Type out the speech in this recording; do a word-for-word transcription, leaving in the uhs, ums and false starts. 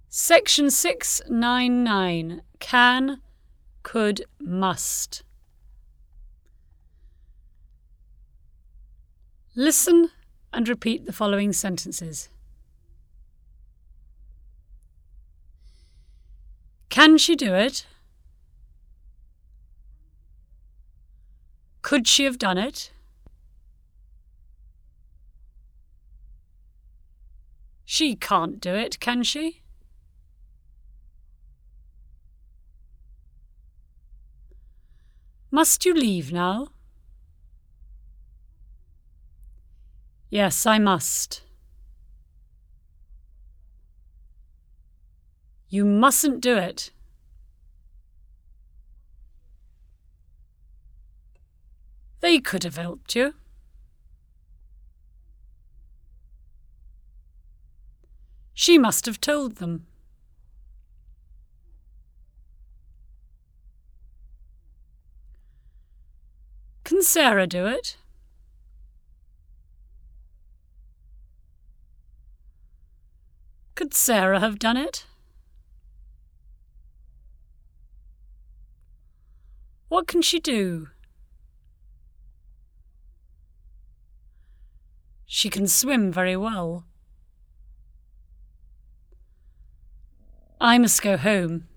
Section six ninety-nine. Can, could, must. Listen and repeat the following sentences. Can she do it? Could she have done it? She can't do it, can she? Must you leave now? Yes, I must. You mustn't do it. They could have helped you. She must have told them. Can Sarah do it? Could Sarah have done it? What can she do? She can swim very well. I must go home.